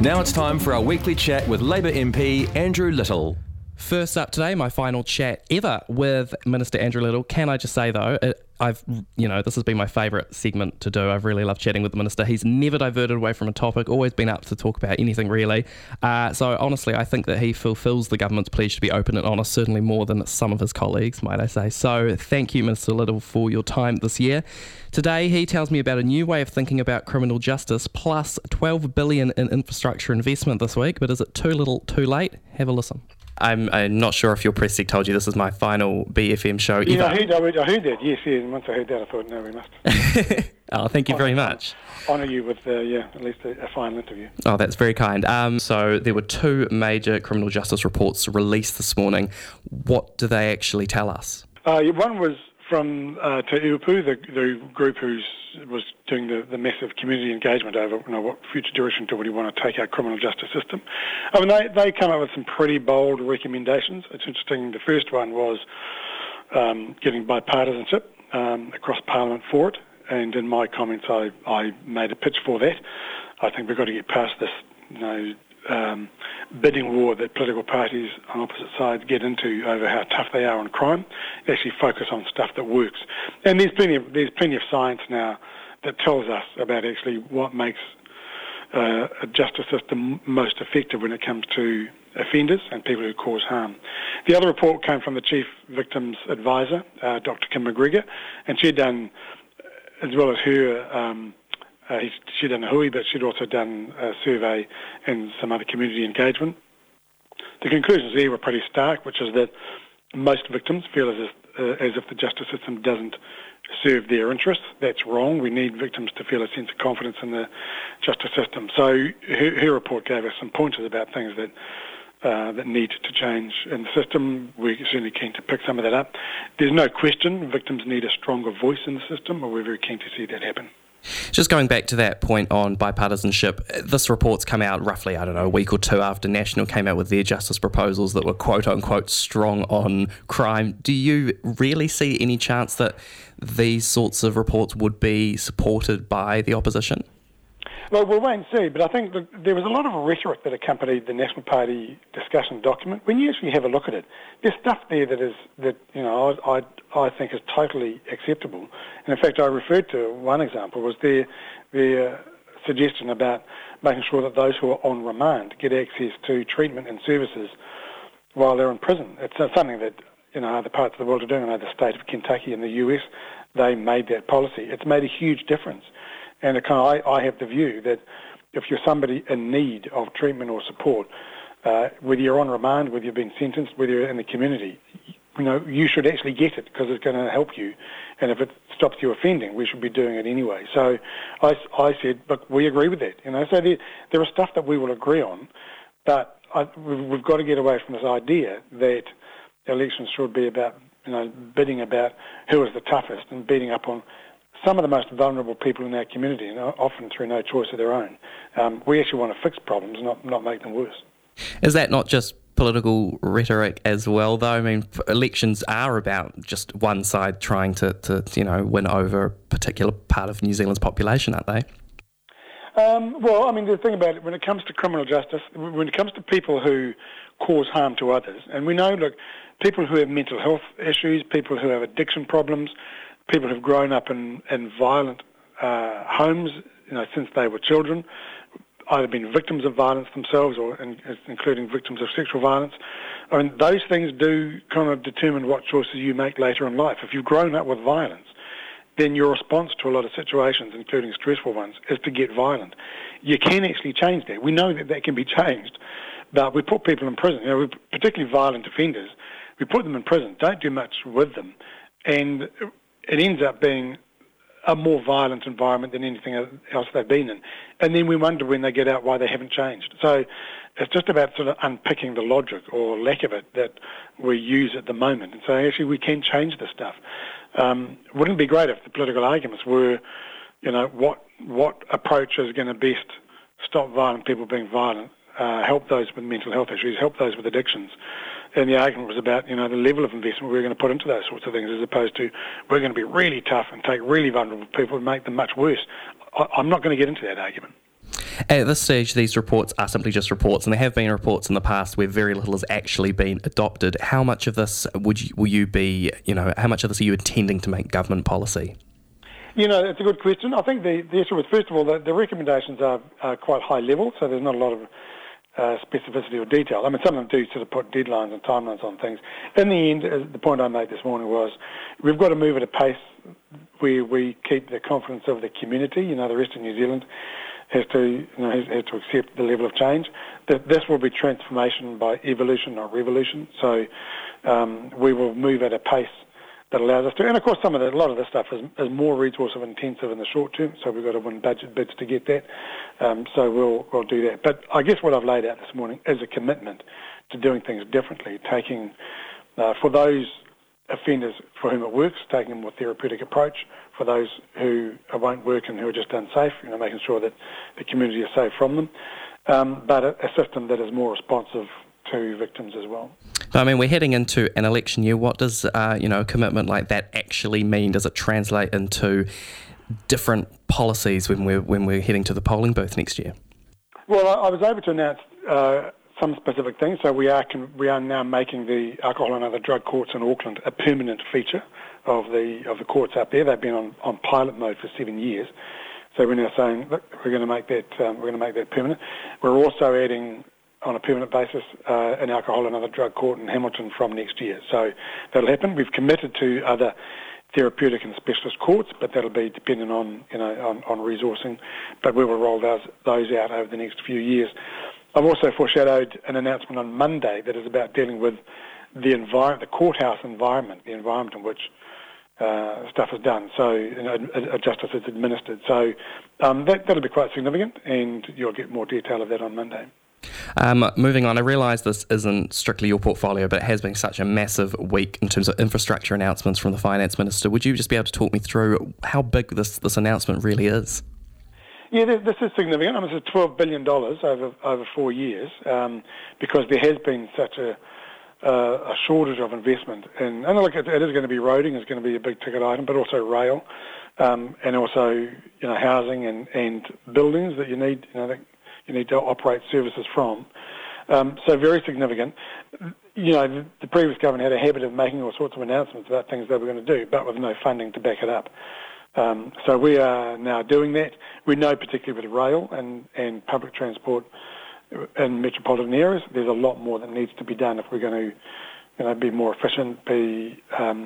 Now it's time for our weekly chat with Labour MP Andrew Little. First up today, my final chat ever with Minister Andrew Little. Can I just say though, this has been my favourite segment to do. I've really loved chatting with the Minister. He's never diverted away from a topic, always been up to talk about anything really. So honestly, I think that he fulfills the government's pledge to be open and honest, certainly more than some of his colleagues, might I say. So thank you, Minister Little, for your time this year. Today, he tells me about a new way of thinking about criminal justice, plus $12 billion in infrastructure investment this week. But is it too little, too late? Have a listen. I'm not sure if your press sec told you this is my final BFM show ever. Yeah, I heard that, yes. And once I heard that, I thought, no, we must. Oh, thank you very much. Honour you with, at least a final interview. Oh, that's very kind. So there were two major criminal justice reports released this morning. What do they actually tell us? One was from Te Upu, the group who was doing the massive community engagement over what future direction do we want to take our criminal justice system. I mean, they come up with some pretty bold recommendations. It's interesting. The first one was getting bipartisanship across Parliament for it, and in my comments I made a pitch for that. I think we've got to get past this bidding war that political parties on opposite sides get into over how tough they are on crime. Actually focus on stuff that works. And there's plenty of science now that tells us about actually what makes a justice system most effective when it comes to offenders and people who cause harm. The other report came from the Chief Victims Advisor, Dr. Kim McGregor, and she'd done, as well as her, she'd done a hui, but she'd also done a survey and some other community engagement. The conclusions there were pretty stark, which is that most victims feel as if the justice system doesn't serve their interests. That's wrong. We need victims to feel a sense of confidence in the justice system. So her report gave us some pointers about things that need to change in the system. We're certainly keen to pick some of that up. There's no question victims need a stronger voice in the system, and we're very keen to see that happen. Just going back to that point on bipartisanship, this report's come out roughly, a week or two after National came out with their justice proposals that were quote-unquote strong on crime. Do you really see any chance that these sorts of reports would be supported by the opposition? Well, we'll wait and see, but I think there was a lot of rhetoric that accompanied the National Party discussion document. When you actually have a look at it, there's stuff there that I think is totally acceptable. And in fact, I referred to one example was their suggestion about making sure that those who are on remand get access to treatment and services while they're in prison. It's something that other parts of the world are doing. I know the state of Kentucky in the US, they made that policy. It's made a huge difference. And I have the view that if you're somebody in need of treatment or support, whether you're on remand, whether you've been sentenced, whether you're in the community, you should actually get it because it's going to help you. And if it stops you offending, we should be doing it anyway. So I said, look, we agree with that. So there are stuff that we will agree on, but we've got to get away from this idea that elections should be about bidding about who is the toughest and beating up on some of the most vulnerable people in our community, often through no choice of their own. We actually want to fix problems, not make them worse. Is that not just political rhetoric as well, though? I mean, elections are about just one side trying to win over a particular part of New Zealand's population, aren't they? The thing about it, when it comes to criminal justice, when it comes to people who cause harm to others, and we know, people who have mental health issues, people who have addiction problems, people who've grown up in violent homes, since they were children, either been victims of violence themselves or including victims of sexual violence. I mean, those things do kind of determine what choices you make later in life. If you've grown up with violence, then your response to a lot of situations, including stressful ones, is to get violent. You can actually change that. We know that can be changed, but we put people in prison, particularly violent offenders, we put them in prison, don't do much with them, and it ends up being a more violent environment than anything else they've been in. And then we wonder when they get out why they haven't changed. So it's just about sort of unpicking the logic or lack of it that we use at the moment. And so actually we can change this stuff. Wouldn't it be great if the political arguments were, what approach is going to best stop violent people being violent, help those with mental health issues, help those with addictions. And the argument was about, the level of investment we're going to put into those sorts of things, as opposed to we're going to be really tough and take really vulnerable people and make them much worse. I'm not going to get into that argument. At this stage, these reports are simply just reports, and there have been reports in the past where very little has actually been adopted. How much of this will you be, how much of this are you intending to make government policy? It's a good question. I think the issue is, first of all, the recommendations are quite high level, so there's not a lot of specificity or detail. I mean, some of them do sort of put deadlines and timelines on things. In the end, the point I made this morning was we've got to move at a pace where we keep the confidence of the community. The rest of New Zealand has to accept the level of change. That this will be transformation by evolution, not revolution. So we will move at a pace that allows us to. And of course, a lot of this stuff is more resource intensive in the short term. So we've got to win budget bids to get that. So we'll do that. But I guess what I've laid out this morning is a commitment to doing things differently, taking for those offenders for whom it works, taking a more therapeutic approach. For those who won't work and who are just unsafe, making sure that the community is safe from them. But a system that is more responsive to victims as well. I mean, we're heading into an election year. What does a commitment like that actually mean? Does it translate into different policies when we're heading to the polling booth next year? Well, I was able to announce some specific things. So we are now making the alcohol and other drug courts in Auckland a permanent feature of the courts up there. They've been on pilot mode for 7 years. So we're now saying, look, we're going to make that permanent. We're also adding, on a permanent basis, an alcohol and other drug court in Hamilton from next year. So that'll happen. We've committed to other therapeutic and specialist courts, but that'll be dependent on resourcing. But we will roll those out over the next few years. I've also foreshadowed an announcement on Monday that is about dealing with the courthouse environment, the environment in which stuff is done, so justice is administered. So that'll be quite significant, and you'll get more detail of that on Monday. Moving on, I realise this isn't strictly your portfolio, but it has been such a massive week in terms of infrastructure announcements from the Finance Minister. Would you just be able to talk me through how big this announcement really is? Yeah, this is significant. I mean, it's $12 billion over 4 years because there has been such a shortage of investment. And look, it is going to be roading, it's going to be a big ticket item, but also rail and also housing and buildings that you need to operate services from. So very significant. The previous government had a habit of making all sorts of announcements about things they were going to do, but with no funding to back it up. So we are now doing that. We know, particularly with rail and public transport in metropolitan areas, there's a lot more that needs to be done if we're going to be more efficient, be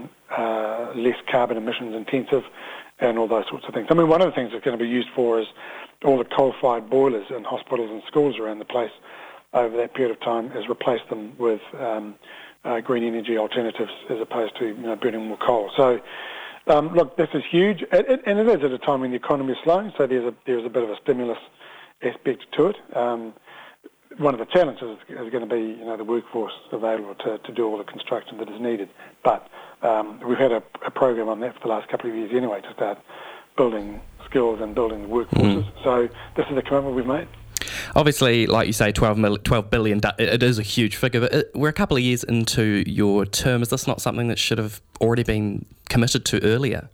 less carbon emissions intensive, and all those sorts of things. I mean, one of the things it's going to be used for is all the coal-fired boilers in hospitals and schools around the place over that period of time, is replace them with green energy alternatives as opposed to burning more coal. So, look, this is huge, and it is at a time when the economy is slowing, so there's a bit of a stimulus aspect to it. One of the challenges is going to be, the workforce available to do all the construction that is needed. But we've had a program on that for the last couple of years anyway to start building skills and building the workforces. So this is the commitment we've made. Obviously, like you say, 12 billion, it is a huge figure, but we're a couple of years into your term. Is this not something that should have already been committed to earlier?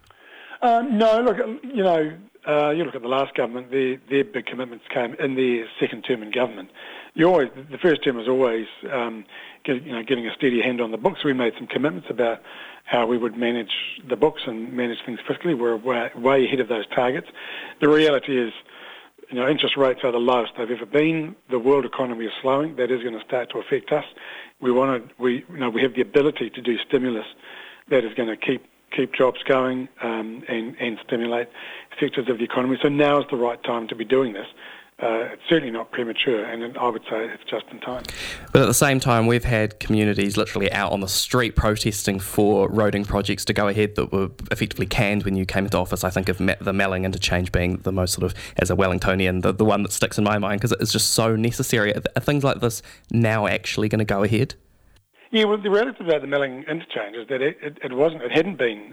No, look, you look at the last government, their big commitments came in their second term in government. The first term was always getting a steady hand on the books. We made some commitments about how we would manage the books and manage things fiscally. We're way ahead of those targets. The reality is, interest rates are the lowest they've ever been. The world economy is slowing. That is going to start to affect us. We have the ability to do stimulus that is going to keep jobs going and stimulate sectors of the economy. So now is the right time to be doing this. It's certainly not premature, and I would say it's just in time. But at the same time, we've had communities literally out on the street protesting for roading projects to go ahead that were effectively canned when you came into office. I think of the Melling interchange being the most sort of, as a Wellingtonian, the one that sticks in my mind because it's just so necessary. Are things like this now actually going to go ahead? Yeah, well, the reality about the Melling interchange is that it hadn't been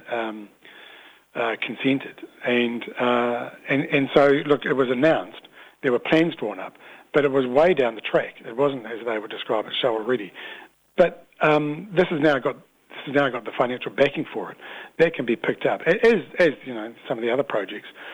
consented, and so look, it was announced. There were plans drawn up, but it was way down the track. It wasn't, as they would describe it, shovel ready. But this has now got the financial backing for it. That can be picked up, as some of the other projects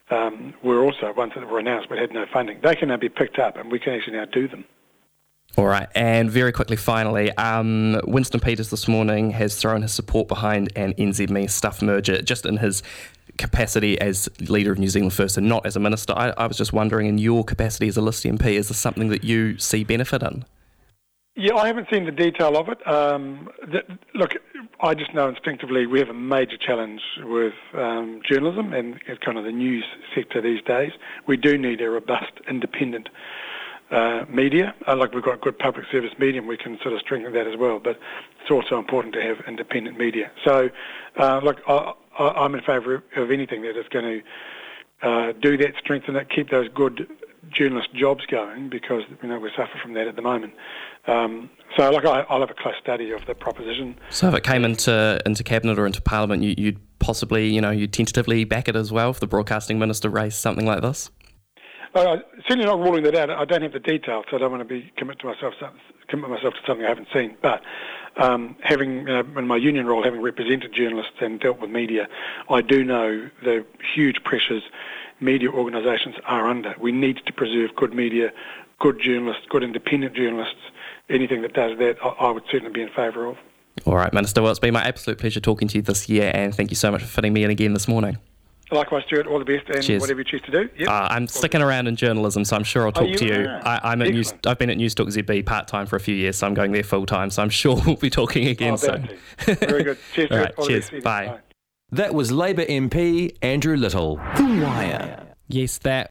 were also ones that were announced but had no funding. They can now be picked up, and we can actually now do them. All right, and very quickly, finally, Winston Peters this morning has thrown his support behind an NZME Stuff merger, just in his capacity as leader of New Zealand First and not as a minister. I was just wondering, in your capacity as a List MP, is this something that you see benefit in? Yeah, I haven't seen the detail of it. Look, I just know instinctively we have a major challenge with journalism and kind of the news sector these days. We do need a robust, independent media. Like we've got good public service media, and we can sort of strengthen that as well. But it's also important to have independent media. So, look, I'm in favour of anything that is going to do that, strengthen it, keep those good journalist jobs going, because we suffer from that at the moment. So, look, I'll have a close study of the proposition. So, if it came into cabinet or into Parliament, you'd possibly, you'd tentatively back it as well if the broadcasting minister raised something like this. Certainly not ruling that out. I don't have the details, so I don't want to commit myself to something I haven't seen. But having, in my union role, having represented journalists and dealt with media, I do know the huge pressures media organisations are under. We need to preserve good media, good journalists, good independent journalists. Anything that does that, I would certainly be in favour of. All right, Minister. Well, it's been my absolute pleasure talking to you this year, and thank you so much for fitting me in again this morning. Likewise, Stuart, all the best, and Cheers. Whatever you choose to do. Yep. I'm sticking around in journalism, so I'm sure I'll talk to you. I've been at Newstalk ZB part-time for a few years, so I'm going there full-time, so I'm sure we'll be talking again soon. Very good. Cheers, all right, all cheers. Bye. That was Labour MP Andrew Little. The Wire. Yes, that